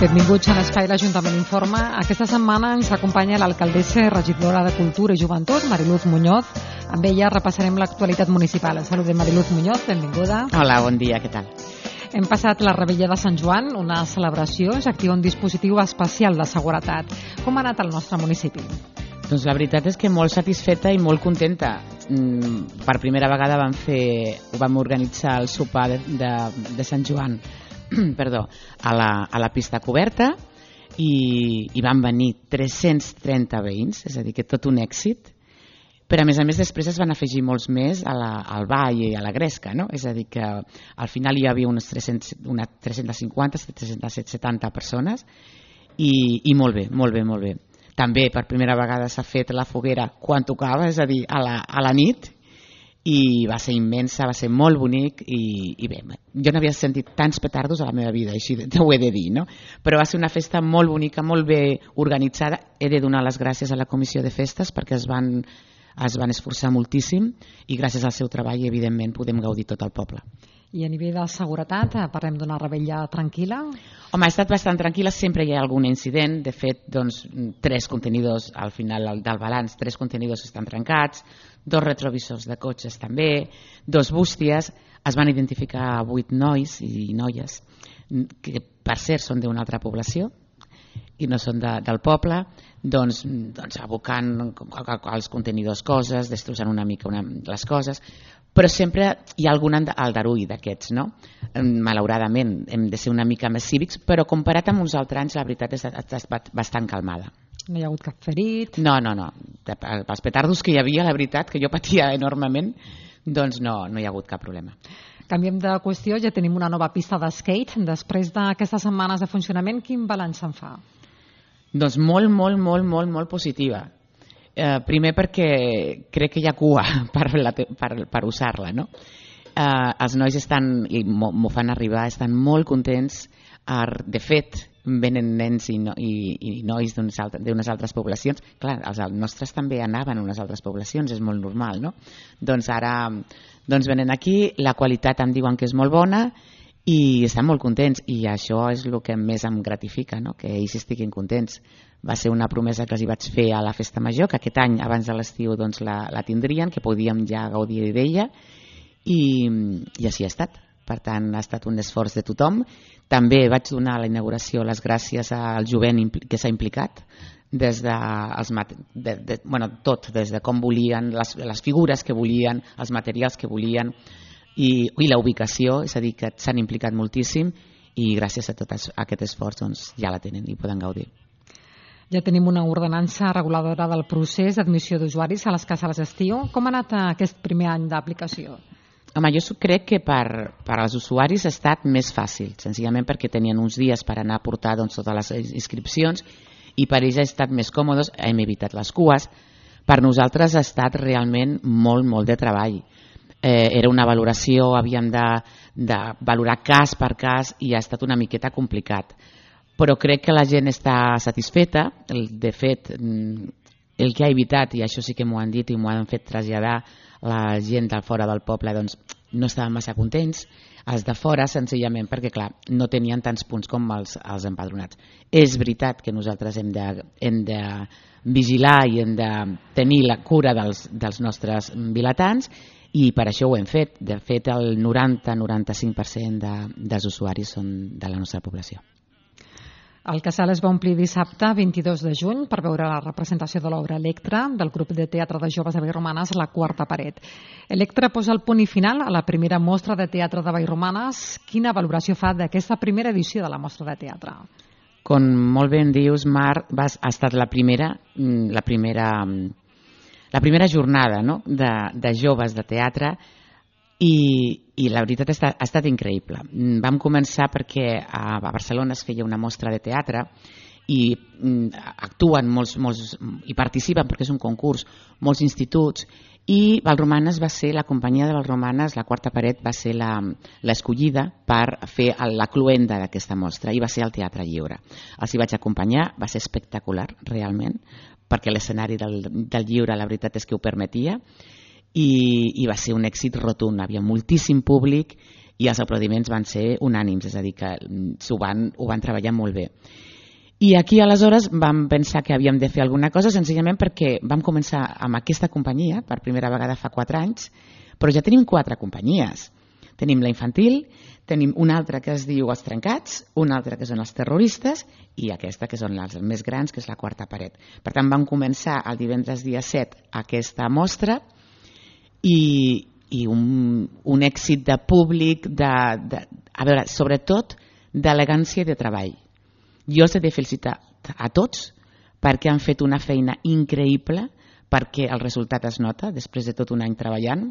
Benvinguts a l'Espai l'Ajuntament Informa. Aquesta setmana ens acompanya l'alcaldessa i regidora de Cultura i Joventut, Mariluz Muñoz. Amb ella repassarem l'actualitat municipal. Saludem Mariluz Muñoz, benvinguda. Hola, bon dia, què tal? Hem passat la Revetlla de Sant Joan, una celebració, s'activa un dispositiu especial de seguretat. Com ha anat el nostre municipi? Doncs la veritat és que molt satisfeta i molt contenta. Per primera vegada vam organitzar el sopar de Sant Joan perdó, a la pista coberta i van venir 330 veïns, és a dir, que tot un èxit. Però a més després es van afegir molts més al ball i a la gresca, no? És a dir, que al final hi havia unes 350, 370 persones i molt bé, molt bé, molt bé. També per primera vegada s'ha fet la foguera quan tocava, és a dir, a la nit, i va ser immensa, va ser molt bonic i bé, jo no havia sentit tants petardos a la meva vida, així ho he de dir, no? Però va ser una festa molt bonica, molt bé organitzada. He de donar les gràcies a la comissió de festes perquè es van esforçar moltíssim i gràcies al seu treball evidentment podem gaudir tot el poble. I a nivell de seguretat, parlem d'una revetlla tranquil·la? Home, ha estat bastant tranquil·la, sempre hi ha algun incident. De fet, doncs, 3 contenidors al final del balanç, 3 contenidors estan trencats, 2 retrovisors de cotxes també, 2 bústies. Es van identificar 8 nois i noies que per cert són d'una altra població i no són del poble, doncs abocant als contenidors coses, destrossant una mica les coses, però sempre hi ha algun aldarull d'aquests, no? Malauradament hem de ser una mica més cívics, però comparat amb uns altres anys la veritat és bastant calmada. No hi ha hagut cap ferit? No. Els petardos que hi havia, la veritat, que jo patia enormement, doncs no hi ha hagut cap problema. Canviem de qüestió, ja tenim una nova pista d'skate. Després d'aquestes setmanes de funcionament, quin balanç se'n fa? Doncs molt positiva. Primer perquè crec que hi ha cua per usar-la, no? Els nois estan, i m'ho fan arribar, estan molt contents. De fet, venen nens i nois d'unes altres poblacions. Clar, els nostres també anaven a unes altres poblacions, és molt normal, no? Doncs ara venen aquí, la qualitat em diuen que és molt bona i estan molt contents, i això és el que més em gratifica, no? Que ells estiguin contents. Va ser una promesa que els hi vaig fer a la festa major, que aquest any abans de l'estiu la tindrien, que podíem ja gaudir d'ella, i així ha estat. Per tant, ha estat un esforç de tothom. També vaig donar a la inauguració les gràcies al jovent que s'ha implicat, des de tot, des de com volien, les figures que volien, els materials que volien i la ubicació, és a dir, que s'han implicat moltíssim, i gràcies a tot aquest esforç doncs, ja la tenen i poden gaudir. Ja tenim una ordenança reguladora del procés d'admissió d'usuaris a les cases d'estiu. Com ha anat aquest primer any d'aplicació? Home, jo crec que per als usuaris ha estat més fàcil, senzillament perquè tenien uns dies per anar a portar totes les inscripcions i per ells ha estat més còmodes, hem evitat les cues. Per nosaltres ha estat realment molt de treball. Era una valoració, havíem de valorar cas per cas i ha estat una miqueta complicat. Però crec que la gent està satisfeta. De fet, el que ha evitat, i això sí que m'ho han dit i m'ho han fet traslladar la gent de fora del poble, doncs no estaven massa contents. Els de fora, senzillament perquè, clar, no tenien tants punts com els empadronats. És veritat que nosaltres hem de vigilar i hem de tenir la cura dels nostres vilatans, i per això ho hem fet. De fet, el 90-95% dels usuaris són de la nostra població. El casal es va omplir dissabte 22 de juny per veure la representació de l'obra Electra del grup de teatre de joves de Vallromanes, La Quarta Paret. Electra posa el punt i final a la primera mostra de teatre de Vallromanes. Quina valoració fa d'aquesta primera edició de la mostra de teatre? Com molt bé em dius, Mar, ha estat la primera jornada, no? de joves de teatre, i la veritat ha estat increïble. Vam començar perquè a Barcelona es feia una mostra de teatre i actuen molts i participen, perquè és un concurs, molts instituts, i Vallromanes va ser, la companyia de Vallromanes, La Quarta Paret, va ser l'escollida per fer la cluenda d'aquesta mostra, i va ser al Teatre Lliure. Els hi vaig acompanyar, va ser espectacular realment, perquè l'escenari del Lliure la veritat és que ho permetia, i va ser un èxit rotund. Havia moltíssim públic i els aplaudiments van ser unànims, és a dir, que ho van treballar molt bé. I aquí aleshores vam pensar que havíem de fer alguna cosa senzillament perquè vam començar amb aquesta companyia per primera vegada fa 4 anys, però ja tenim 4 companyies. Tenim la infantil, tenim una altra que es diu Els Trencats, una altra que són Els Terroristes i aquesta que són les més grans, que és La Quarta Paret. Per tant, vam començar el divendres dia 7 aquesta mostra i un èxit de públic, a veure, sobretot d'elegància i de treball. Jo els he de felicitar a tots perquè han fet una feina increïble, perquè el resultat es nota després de tot un any treballant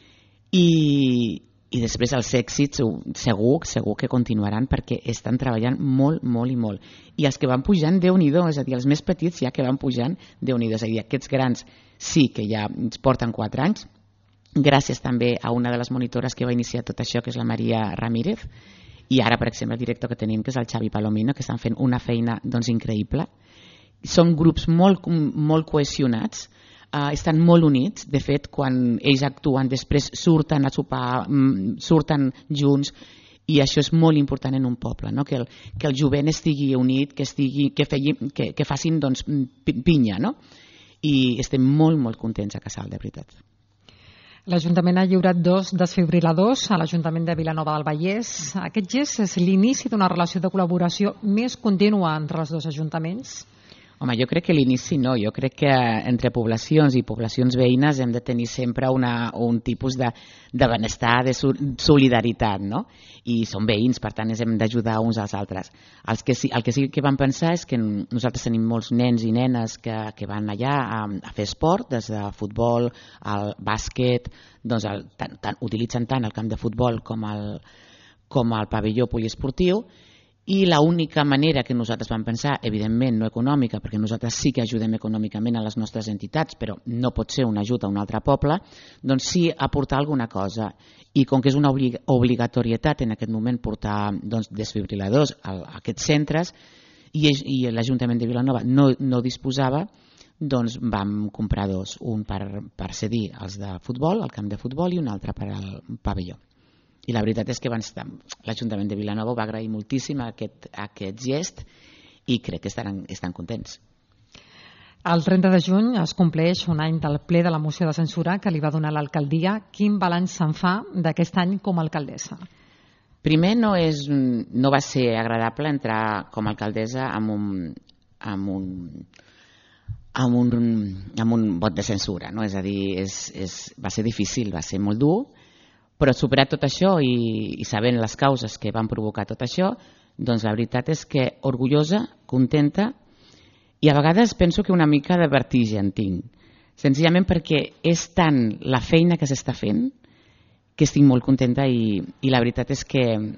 i després els èxits segur que continuaran perquè estan treballant molt, molt i molt. I els que van pujant, Déu-n'hi-do, és a dir, els més petits ja que van pujant, Déu-n'hi-do, és a dir, aquests grans sí que ja ens porten 4 anys, gràcies també a una de les monitores que va iniciar tot això, que és la Maria Ramírez, i ara, per exemple, el director que tenim, que és el Xavi Palomino, que estan fent una feina increïble. Són grups molt cohesionats, estan molt units. De fet, quan ells actuen, després surten a sopar, surten junts, i això és molt important en un poble, no? Que el jovent estigui unit, que facin pinya, no? I estem molt contents a Casal, de veritat. L'Ajuntament ha lliurat 2 desfibril·ladors a l'Ajuntament de Vilanova del Vallès. Aquest gest és l'inici d'una relació de col·laboració més contínua entre els 2 ajuntaments? Home, jo crec que l'inici no. Jo crec que entre poblacions i poblacions veïnes hem de tenir sempre un tipus de benestar, de solidaritat, no? I som veïns, per tant, ens hem d'ajudar uns als altres. El que sí que vam pensar és que nosaltres tenim molts nens i nenes que van allà a fer esport, des de futbol, al bàsquet, utilitzen tant el camp de futbol com el pavelló poliesportiu. I l'única manera que nosaltres vam pensar, evidentment no econòmica, perquè nosaltres sí que ajudem econòmicament a les nostres entitats, però no pot ser una ajuda a un altre poble, doncs sí aportar alguna cosa. I com que és una obligatorietat en aquest moment portar desfibril·ladors a aquests centres i l'Ajuntament de Vilanova no disposava, doncs vam comprar 2, un per cedir els de futbol, el camp de futbol, i un altre per al pavelló. I la veritat és que l'Ajuntament de Vilanova va agrair moltíssim aquest gest i crec que estan contents. El 30 de juny es compleix un any del ple de la moció de censura que li va donar l'alcaldia. Quin balanç se'n fa d'aquest any com a alcaldessa? Primer, no va ser agradable entrar com a alcaldessa amb un vot de censura, no? És a dir, va ser difícil, va ser molt dur, però superat tot això i sabent les causes que van provocar tot això, doncs la veritat és que orgullosa, contenta, i a vegades penso que una mica de vertigen tinc, senzillament perquè és tant la feina que s'està fent que estic molt contenta i la veritat és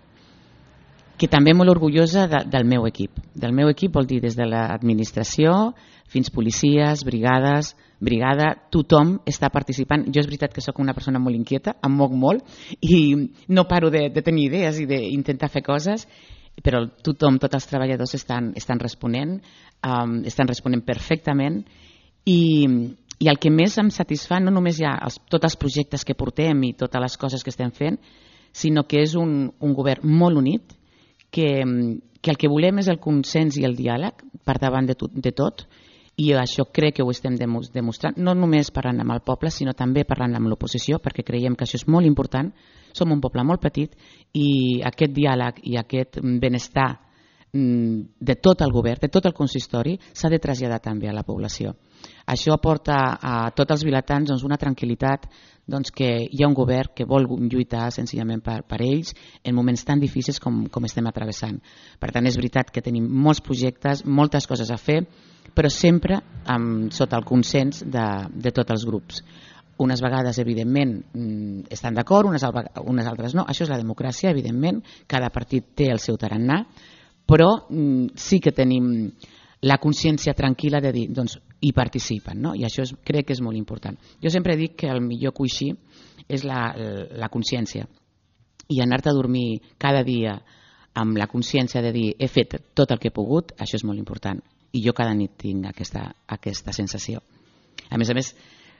que també molt orgullosa del meu equip. Del meu equip vol dir des de l'administració fins policies, brigada, tothom està participant. Jo és veritat que sóc una persona molt inquieta, em moc molt i no paro de tenir idees i d'intentar fer coses, però tothom, tots els treballadors estan responent perfectament i el que més em satisfà no només hi ha tots els projectes que portem i totes les coses que estem fent, sinó que és un govern molt unit, que el que volem és el consens i el diàleg per davant de tot, i això crec que ho estem demostrant, no només parlant amb el poble, sinó també parlant amb l'oposició, perquè creiem que això és molt important. Som un poble molt petit i aquest diàleg i aquest benestar de tot el govern, de tot el consistori, s'ha de traslladar també a la població. Això aporta a tots els vilatans una tranquil·litat que hi ha un govern que vol lluitar senzillament per ells en moments tan difícils com estem atravessant. Per tant, és veritat que tenim molts projectes, moltes coses a fer, però sempre sota el consens de tots els grups. Unes vegades, evidentment, estan d'acord, unes altres no. Això és la democràcia, evidentment, cada partit té el seu tarannà, però sí que tenim la consciència tranquil·la de dir, doncs, hi participen, no? I això crec que és molt important. Jo sempre dic que el millor coixí és la consciència, i anar-te a dormir cada dia amb la consciència de dir he fet tot el que he pogut, això és molt important, i jo cada nit tinc aquesta sensació. A més,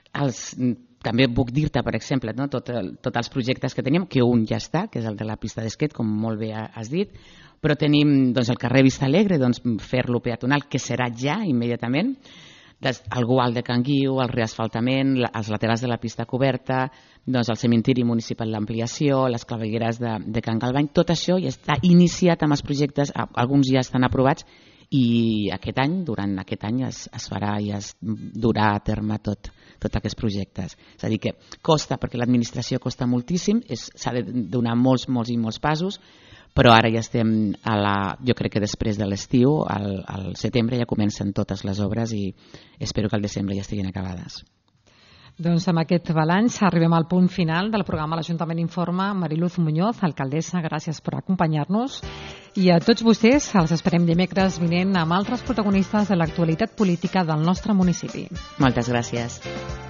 també puc dir-te, per exemple, no? Tots els projectes que teníem, que un ja està, que és el de la pista d'esquet, com molt bé has dit, però tenim doncs, el carrer Vista Alegre, doncs, fer-lo peatonal, que serà ja immediatament, el Gual de Can Guiu, el reasfaltament, els laterals de la pista coberta, doncs, el cementiri municipal, l'ampliació, les clavegueres de Can Galvany, tot això ja està iniciat amb els projectes, alguns ja estan aprovats, i durant aquest any es farà i es durà a terme tots aquests projectes. És a dir, que costa, perquè l'administració costa moltíssim, s'ha de donar molts passos, però ara ja estem jo crec que després de l'estiu, al setembre ja comencen totes les obres i espero que al desembre ja estiguin acabades. Doncs amb aquest balanç arribem al punt final del programa L'Ajuntament Informa. Mariluz Muñoz, alcaldessa, gràcies per acompanyar-nos. I a tots vostès els esperem dimecres vinent amb altres protagonistes de l'actualitat política del nostre municipi. Moltes gràcies.